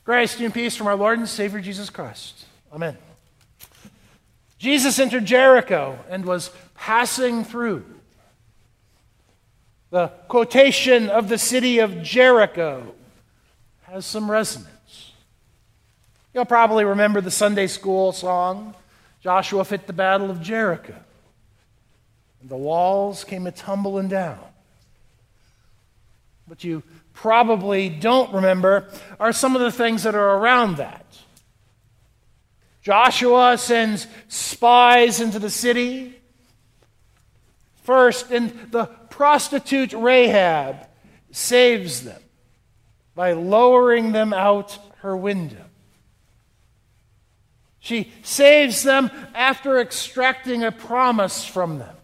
Grace and peace from our Lord and Savior Jesus Christ. Amen. Jesus entered Jericho and was passing through. The quotation of the city of Jericho has some resonance. You'll probably remember the Sunday school song, Joshua fit the battle of Jericho, and the walls came a-tumbling down. What you probably don't remember are some of the things that are around that. Joshua sends spies into the city. First, and the prostitute Rahab saves them by lowering them out her window. She saves them after extracting a promise from them,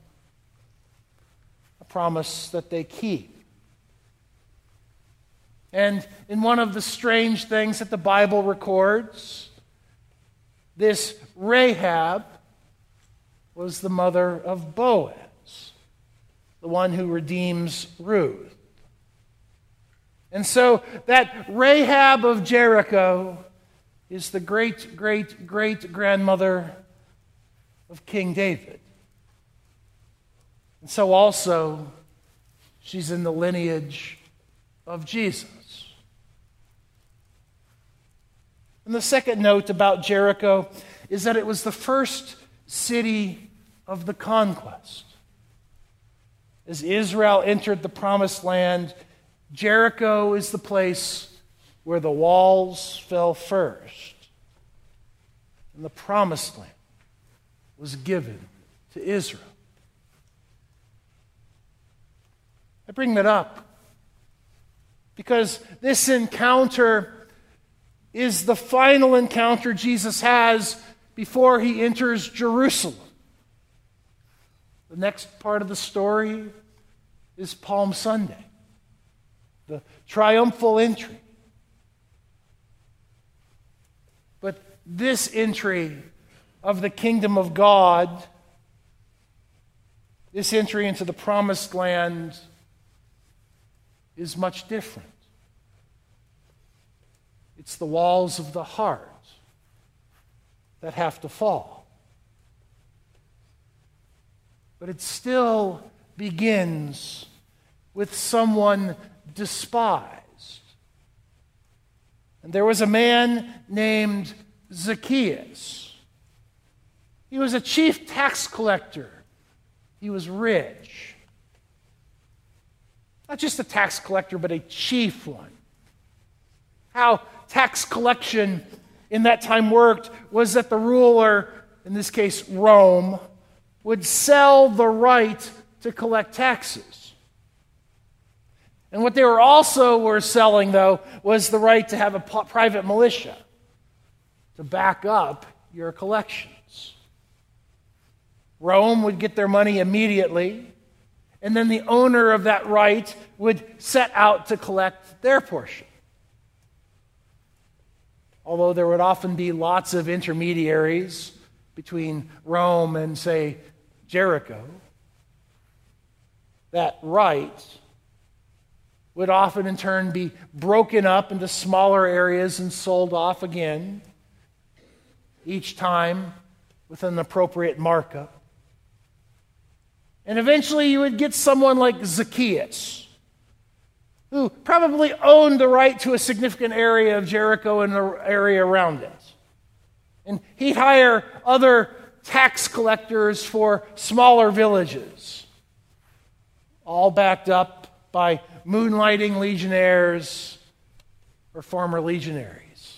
a promise that they keep. And in one of the strange things that the Bible records, this Rahab was the mother of Boaz, the one who redeems Ruth. And so that Rahab of Jericho is the great-great-great-grandmother of King David. And so also, she's in the lineage of Jesus. And the second note about Jericho is that it was the first city of the conquest. As Israel entered the Promised Land, Jericho is the place where the walls fell first. And the Promised Land was given to Israel. I bring that up because this encounter is the final encounter Jesus has before he enters Jerusalem. The next part of the story is Palm Sunday, the triumphal entry. But this entry of the kingdom of God, this entry into the Promised Land, is much different. It's the walls of the heart that have to fall. But it still begins with someone despised. And there was a man named Zacchaeus. He was a chief tax collector. He was rich. Not just a tax collector, but a chief one. How tax collection in that time worked was that the ruler, in this case Rome, would sell the right to collect taxes. And what they were selling, though, was the right to have a private militia to back up your collections. Rome would get their money immediately, and then the owner of that right would set out to collect their portion. Although there would often be lots of intermediaries between Rome and, say, Jericho, that right would often in turn be broken up into smaller areas and sold off again, each time with an appropriate markup. And eventually you would get someone like Zacchaeus, who probably owned the right to a significant area of Jericho and the area around it. And he'd hire other tax collectors for smaller villages, all backed up by moonlighting legionnaires or former legionaries.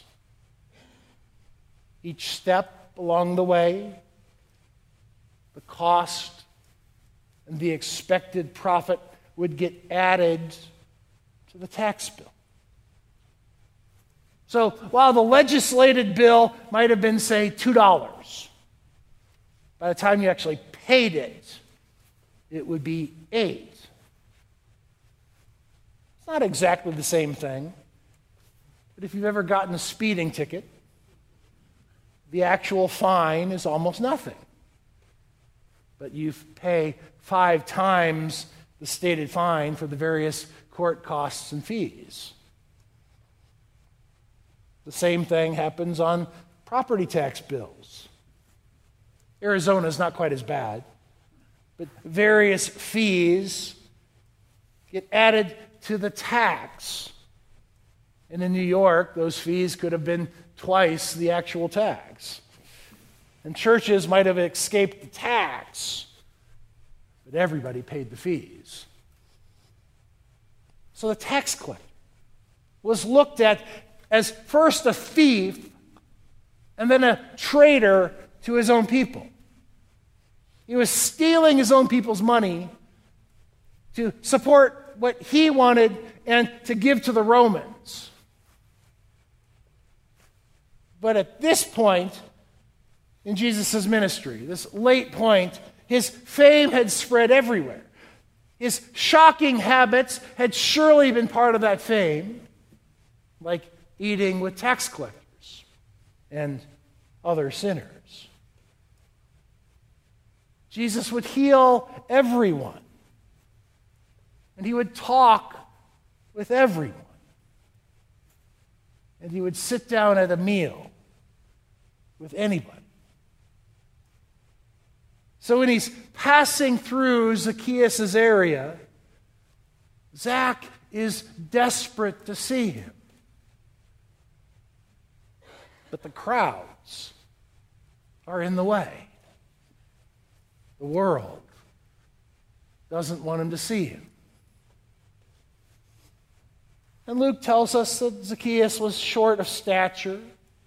Each step along the way, the cost and the expected profit would get added to the tax bill. So while the legislated bill might have been, say, $2, by the time you actually paid it, it would be $8. It's not exactly the same thing, but if you've ever gotten a speeding ticket, the actual fine is almost nothing. But you pay 5 times the stated fine for the various court costs and fees. The same thing happens on property tax bills. Arizona is not quite as bad, but various fees get added to the tax. And in New York, those fees could have been twice the actual tax. And churches might have escaped the tax, but everybody paid the fees. So the tax collector was looked at as first a thief and then a traitor to his own people. He was stealing his own people's money to support what he wanted and to give to the Romans. But at this point in Jesus' ministry, this late point, his fame had spread everywhere. His shocking habits had surely been part of that fame, like eating with tax collectors and other sinners. Jesus would heal everyone, and he would talk with everyone, and he would sit down at a meal with anybody. So when he's passing through Zacchaeus' area, Zach is desperate to see him. But the crowds are in the way. The world doesn't want him to see him. And Luke tells us that Zacchaeus was short of stature.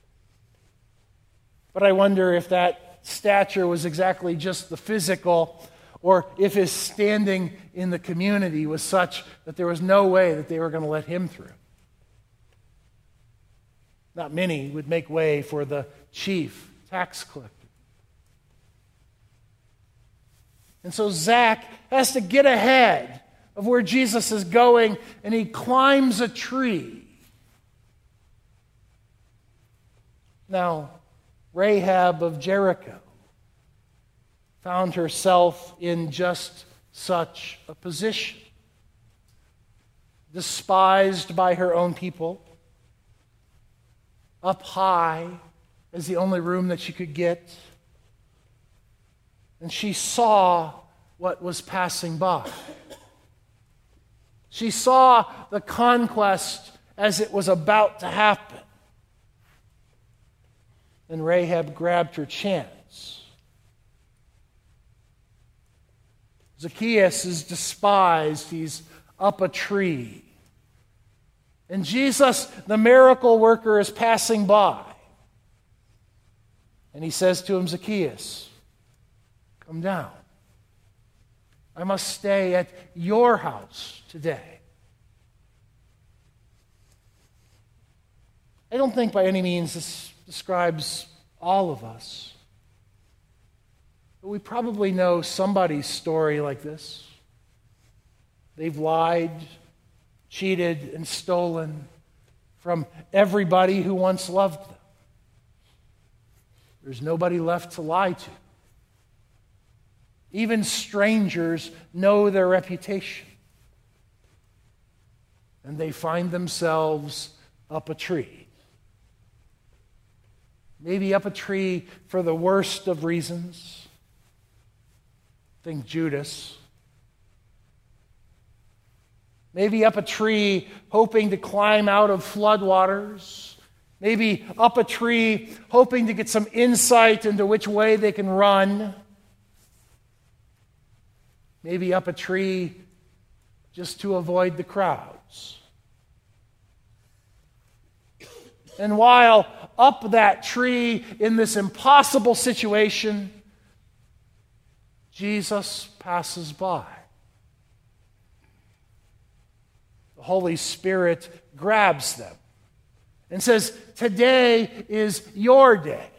But I wonder if that stature was exactly just the physical, or if his standing in the community was such that there was no way that they were going to let him through. Not many would make way for the chief tax collector. And so Zach has to get ahead of where Jesus is going, and he climbs a tree. Now, Rahab of Jericho found herself in just such a position. Despised by her own people, up high as the only room that she could get. And she saw what was passing by. She saw the conquest as it was about to happen. And Rahab grabbed her chance. Zacchaeus is despised. He's up a tree. And Jesus, the miracle worker, is passing by. And he says to him, Zacchaeus, come down. I must stay at your house today. I don't think by any means this describes all of us. But we probably know somebody's story like this. They've lied, cheated, and stolen from everybody who once loved them. There's nobody left to lie to. Even strangers know their reputation. And they find themselves up a tree. Maybe up a tree for the worst of reasons. Think Judas. Maybe up a tree hoping to climb out of floodwaters. Maybe up a tree hoping to get some insight into which way they can run. Maybe up a tree just to avoid the crowds. And while up that tree in this impossible situation, Jesus passes by. The Holy Spirit grabs them and says, today is your day.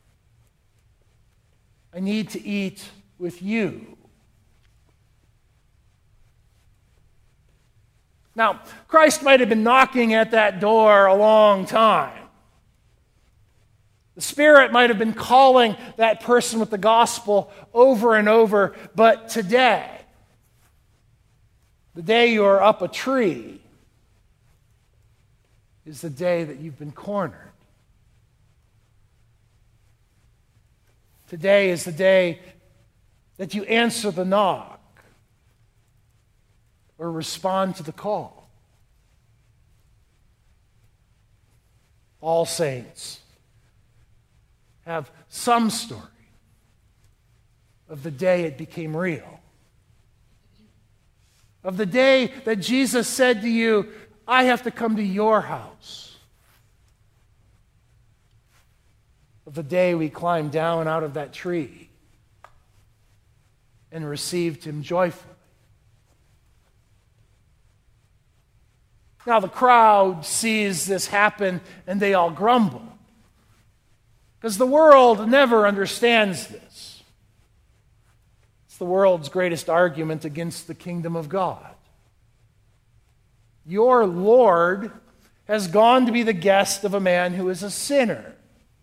I need to eat with you. Now, Christ might have been knocking at that door a long time. The Spirit might have been calling that person with the gospel over and over, but today, the day you're up a tree, is the day that you've been cornered. Today is the day that you answer the knock or respond to the call. All saints have some story of the day it became real. Of the day that Jesus said to you, I have to come to your house. Of the day we climbed down out of that tree and received him joyfully. Now the crowd sees this happen and they all grumble. Because the world never understands this. It's the world's greatest argument against the kingdom of God. Your Lord has gone to be the guest of a man who is a sinner.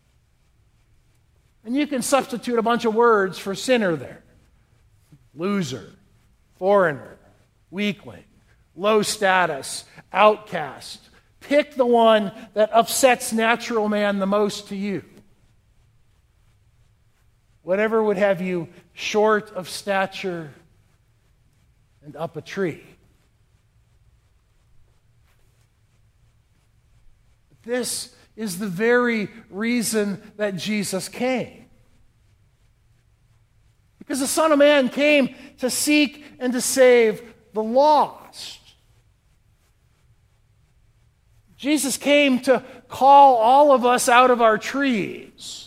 And you can substitute a bunch of words for sinner there. Loser, foreigner, weakling, low status, outcast. Pick the one that upsets natural man the most to you. Whatever would have you short of stature and up a tree. This is the very reason that Jesus came. Because the Son of Man came to seek and to save the lost. Jesus came to call all of us out of our trees.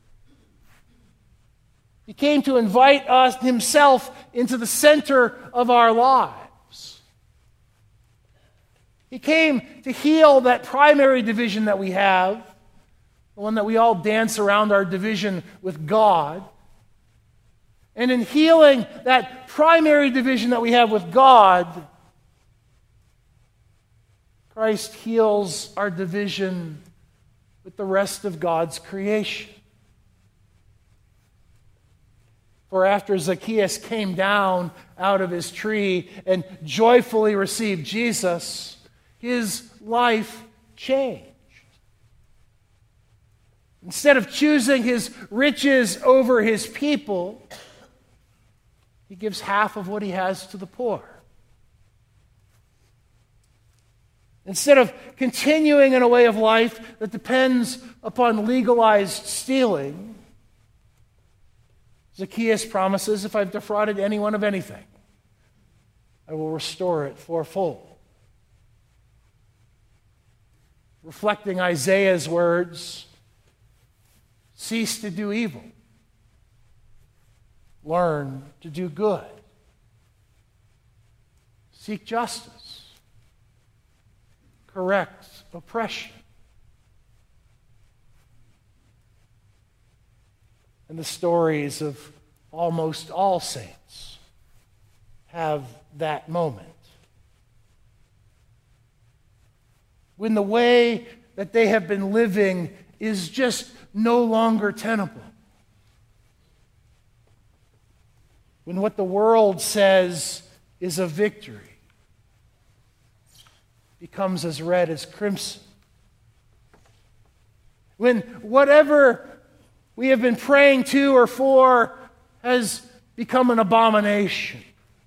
He came to invite us himself into the center of our lives. He came to heal that primary division that we have, the one that we all dance around our division with God. And in healing that primary division that we have with God, Christ heals our division with the rest of God's creation. For after Zacchaeus came down out of his tree and joyfully received Jesus, his life changed. Instead of choosing his riches over his people, he gives half of what he has to the poor. Instead of continuing in a way of life that depends upon legalized stealing, Zacchaeus promises, if I've defrauded anyone of anything, I will restore it fourfold. Reflecting Isaiah's words, cease to do evil. Learn to do good. Seek justice. Correct oppression. And the stories of almost all saints have that moment. When the way that they have been living is just no longer tenable. When what the world says is a victory becomes as red as crimson. When whatever we have been praying to or for has become an abomination.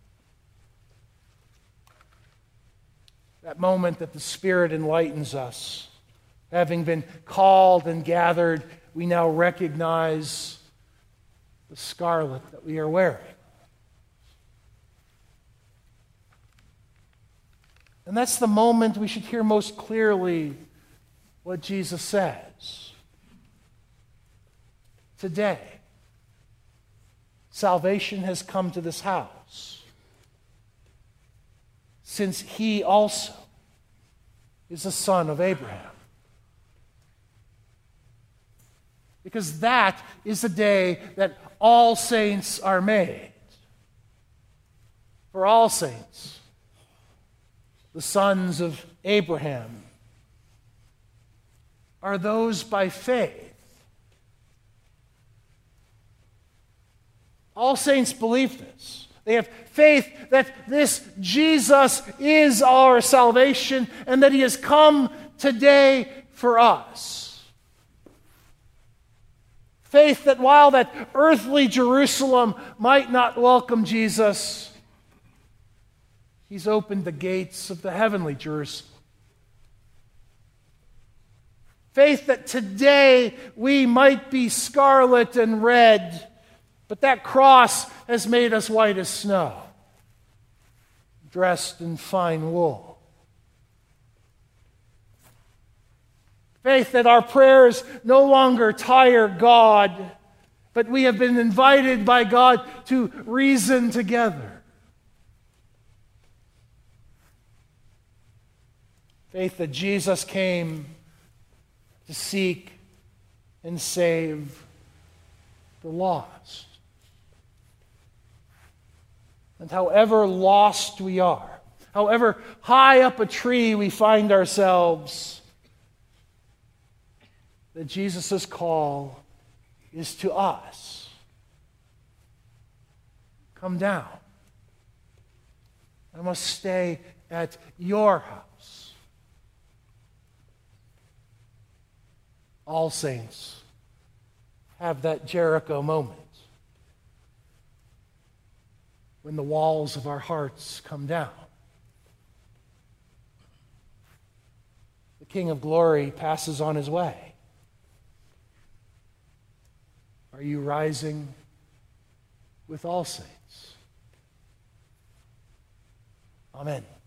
That moment that the Spirit enlightens us. Having been called and gathered, we now recognize the scarlet that we are wearing. And that's the moment we should hear most clearly what Jesus says. Today, salvation has come to this house, since he also is a son of Abraham. Because that is the day that all saints are made. For all saints, the sons of Abraham, are those by faith. All saints believe this. They have faith that this Jesus is our salvation and that he has come today for us. Faith that while that earthly Jerusalem might not welcome Jesus, he's opened the gates of the heavenly Jerusalem. Faith that today we might be scarlet and red, but that cross has made us white as snow, dressed in fine wool. Faith that our prayers no longer tire God, but we have been invited by God to reason together. Faith that Jesus came to seek and save the lost. And however lost we are, however high up a tree we find ourselves, that Jesus' call is to us. Come down. I must stay at your house. All saints have that Jericho moment when the walls of our hearts come down. The King of Glory passes on his way. Are you rising with all saints? Amen.